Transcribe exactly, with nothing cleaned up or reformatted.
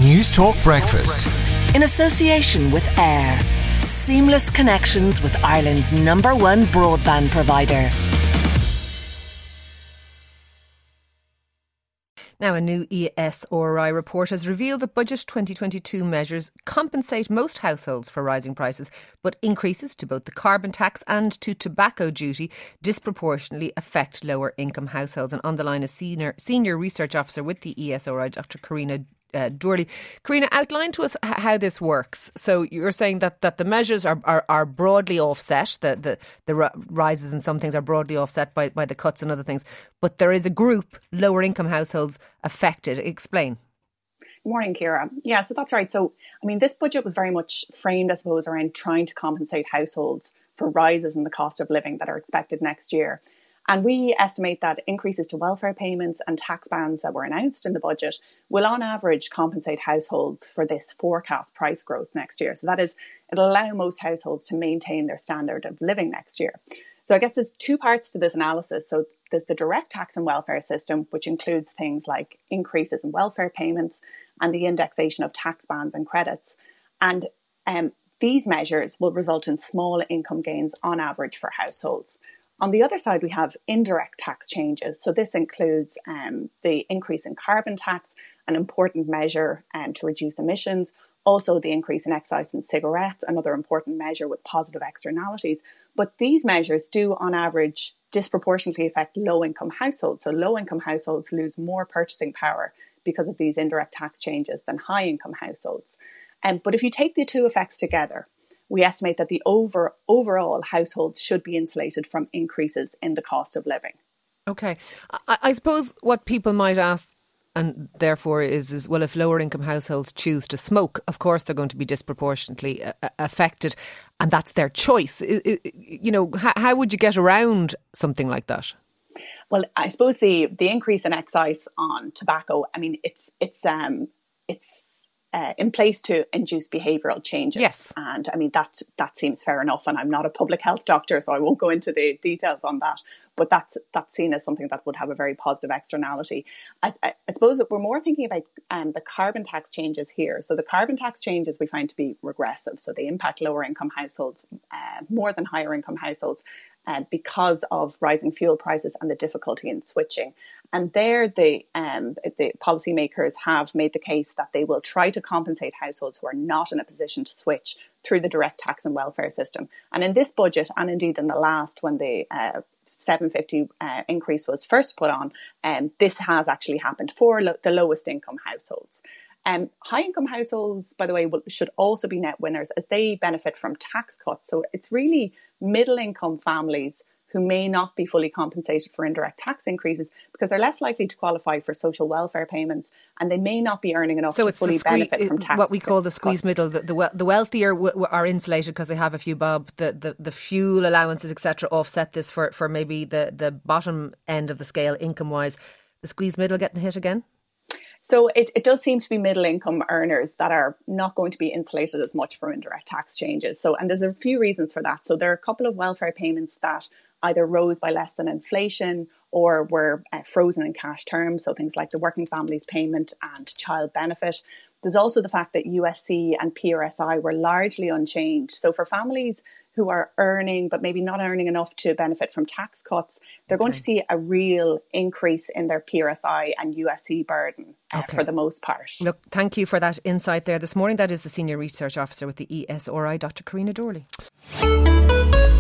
News Talk Breakfast. In association with Air. Seamless connections with Ireland's number one broadband provider. Now, a new E S R I report has revealed that Budget twenty twenty-two measures compensate most households for rising prices, but increases to both the carbon tax and to tobacco duty disproportionately affect lower income households. And on the line is senior, senior research officer with the E S R I, Doctor Karina Uh, Doorley. Karina, outline to us h- how this works. So you're saying that, that the measures are, are, are broadly offset, the, the, the r- rises in some things are broadly offset by, by the cuts in other things, but there is a group, lower income households, affected. Explain. Good morning, Ciara. Yeah, so that's right. So, I mean, this budget was very much framed, I suppose, around trying to compensate households for rises in the cost of living that are expected next year. And we estimate that increases to welfare payments and tax bans that were announced in the budget will on average compensate households for this forecast price growth next year. So that is, it'll allow most households to maintain their standard of living next year. So I guess there's two parts to this analysis. So there's the direct tax and welfare system, which includes things like increases in welfare payments and the indexation of tax bans and credits. And um, these measures will result in small income gains on average for households. On the other side, we have indirect tax changes. So this includes um, the increase in carbon tax, an important measure um, to reduce emissions, also the increase in excise in cigarettes, another important measure with positive externalities. But these measures do, on average, disproportionately affect low-income households. So low-income households lose more purchasing power because of these indirect tax changes than high-income households. Um, but if you take the two effects together, we estimate that the over, overall households should be insulated from increases in the cost of living. Okay. I, I suppose what people might ask, and therefore is, is, well, if lower income households choose to smoke, of course they're going to be disproportionately uh, affected, and that's their choice. It, it, you know, how, how would you get around something like that? Well, I suppose the, the increase in excise on tobacco, I mean, it's, it's, um, it's, Uh, in place to induce behavioural changes. Yes. And I mean, that that seems fair enough. And I'm not a public health doctor, so I won't go into the details on that. But that's that's seen as something that would have a very positive externality. I, I, I suppose that we're more thinking about um, the carbon tax changes here. So the carbon tax changes we find to be regressive. So they impact lower income households uh, more than higher income households uh, because of rising fuel prices and the difficulty in switching. And there the, um, the policymakers have made the case that they will try to compensate households who are not in a position to switch through the direct tax and welfare system. And in this budget, and indeed in the last, when the uh, seven fifty uh, increase was first put on, um, this has actually happened for lo- the lowest income households. Um, high income households, by the way, will, should also be net winners as they benefit from tax cuts. So it's really middle income families who may not be fully compensated for indirect tax increases because they're less likely to qualify for social welfare payments and they may not be earning enough so to it's fully sque- benefit from tax. What we call the squeeze cuts. middle. The, the, the wealthier w- w- are insulated because they have a few bob. The, the, the fuel allowances, et cetera, offset this for, for maybe the, the bottom end of the scale income-wise. The squeeze middle getting hit again? So it, it does seem to be middle income earners that are not going to be insulated as much from indirect tax changes. So, and there's a few reasons for that. So there are a couple of welfare payments that either rose by less than inflation or were uh, frozen in cash terms. So things like the Working Families Payment and Child Benefit. There's also the fact that U S C and P R S I were largely unchanged. So for families who are earning, but maybe not earning enough to benefit from tax cuts, they're going Okay. to see a real increase in their P R S I and U S C burden uh, Okay. for the most part. Look, thank you for that insight there this morning. That is the Senior Research Officer with the E S R I, Doctor Karina Doorley.